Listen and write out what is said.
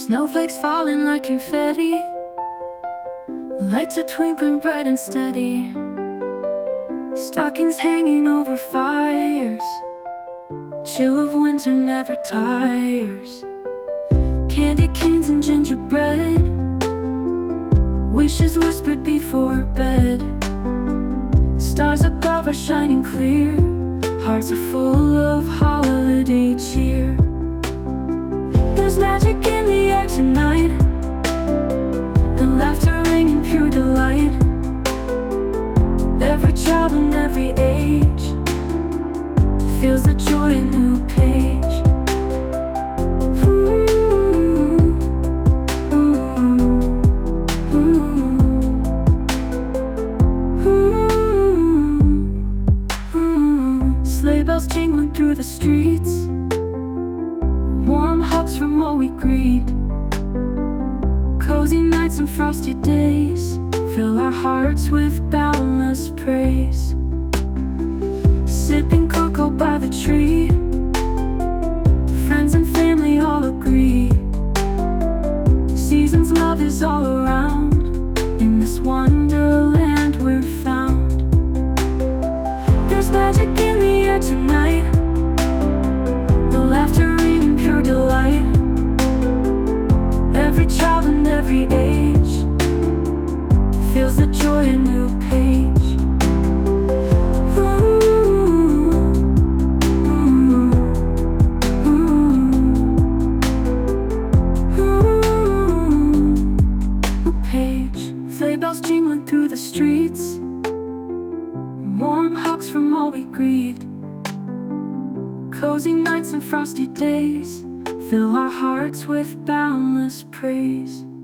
Snowflakes falling like confetti, lights are twinkling bright and steady. Stockings hanging over fires, chill of winter never tires. Candy canes and gingerbread, wishes whispered before bed. Stars above are shining clear, hearts are full of holiday cheer. There's magic in the air tonight, and laughter ringing pure delight. Every child and every age feels the joy in a new page. Sleigh bells jingling through the streets, warm hugs from all we greet. Cozy nights and frosty days fill our hearts with boundless praise. Sipping cocoa by the tree, friends and family all agree. Seasons love is all around, in this wonderland we're found. There's magic in the air tonight, the laughter ringing pure delight. Every child and every age feels the joy in a new page. Sleigh bells jingling through the streets, warm hugs from all we greet. Cozy nights and frosty days fill our hearts with boundless praise.